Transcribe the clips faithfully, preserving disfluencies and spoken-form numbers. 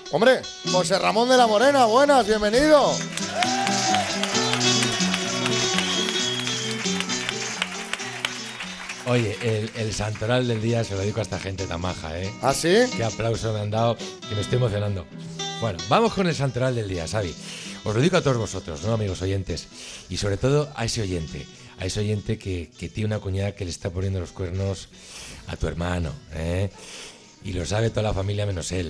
Hombre, José Ramón de la Morena, buenas, bienvenido. Oye, el, el santoral del día se lo dedico a esta gente tan maja, ¿eh? ¿Ah, sí? Qué aplauso me han dado, que me estoy emocionando. Bueno, vamos con el santoral del día, Xavi. Os lo digo a todos vosotros, ¿no, amigos oyentes? Y sobre todo a ese oyente, a ese oyente que, que tiene una cuñada que le está poniendo los cuernos a tu hermano, ¿eh? Y lo sabe toda la familia menos él.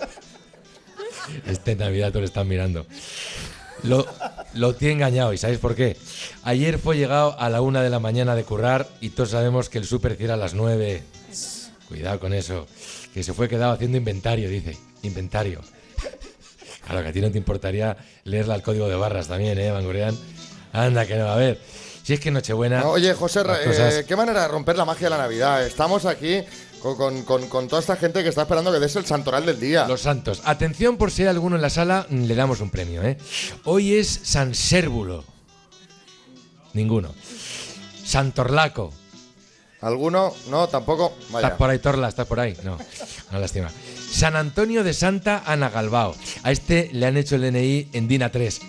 Este Navidad todos le están mirando. Lo, lo tiene engañado, ¿y sabéis por qué? Ayer fue llegado a la una de la mañana de currar y todos sabemos que el súper cierra a las nueve. Cuidado con eso, que se fue quedado haciendo inventario, dice. Inventario. Claro, que a ti no te importaría leerla al código de barras también, ¿eh, Bangurian? Anda, que no, a ver. Si es que Nochebuena... No, oye, José, cosas... eh, qué manera de romper la magia de la Navidad. Estamos aquí con, con, con, con toda esta gente que está esperando que des el santoral del día. Los santos. Atención, por si hay alguno en la sala, le damos un premio, ¿eh? Hoy es San Sérvulo. Ninguno. Santorlaco. ¿Alguno? No, tampoco. Vaya. ¿Estás por ahí, Torla? ¿Estás por ahí? No, no lástima. San Antonio de Santa Ana Galbao. A este le han hecho el D N I en DINA tres.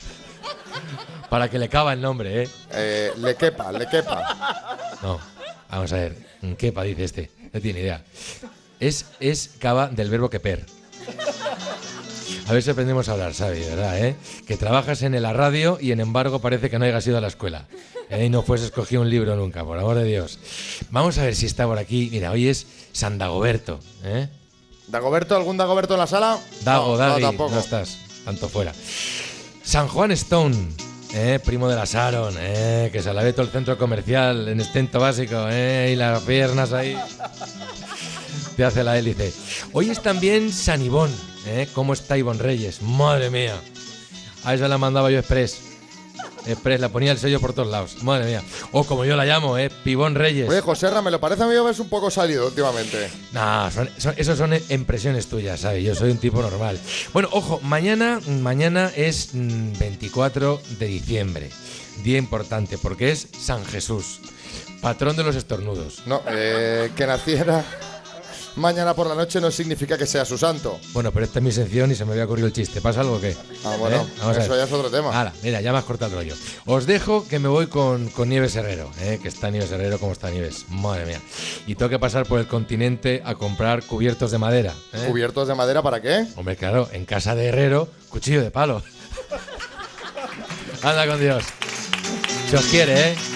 Para que le caba el nombre, ¿eh? eh le quepa, le quepa. No, vamos a ver. Quepa, dice este. No tiene idea. Es, es cava del verbo queper. A ver si aprendemos a hablar, ¿sabes? ¿Verdad, eh? Que trabajas en la radio y en embargo parece que no hayas ido a la escuela. ¿Eh? Y no fuese escogido un libro nunca, por amor de Dios. Vamos a ver si está por aquí. Mira, hoy es San Dagoberto, ¿eh? ¿Dagoberto? ¿Algún Dagoberto en la sala? Dago, no, Dagui, no, tampoco. No estás, tanto fuera. San Juan Stone, ¿eh? Primo de la Sharon, ¿eh? Que se la ve todo el centro comercial en estento básico, ¿eh? Y las piernas ahí. Te hace la hélice. Hoy es también San Ivón, ¿eh? ¿Cómo está Ivón Reyes? Madre mía. A esa la mandaba yo express. Express, la ponía el sello por todos lados. Madre mía. O como yo la llamo, ¿eh? Pibón Reyes. Oye, Joserra, me lo parece a mí que ves un poco salido últimamente. No, son, son, eso son impresiones tuyas, ¿sabes? Yo soy un tipo normal. Bueno, ojo, mañana, mañana es veinticuatro de diciembre. Día importante, porque es San Jesús, patrón de los estornudos. No, eh, que naciera mañana por la noche no significa que sea su santo. Bueno, pero esta es mi sección y se me había ocurrido el chiste. ¿Pasa algo o qué? Ah, bueno, ¿Eh? Vamos eso ya es otro tema. Hala, mira, ya me has cortado el rollo. Os dejo que me voy con, con Nieves Herrero, ¿eh? Que está Nieves Herrero como está Nieves. Madre mía. Y tengo que pasar por el continente a comprar cubiertos de madera. ¿eh? ¿Cubiertos de madera para qué? Hombre, claro, en casa de Herrero, cuchillo de palo. Anda con Dios. Se os quiere, ¿eh?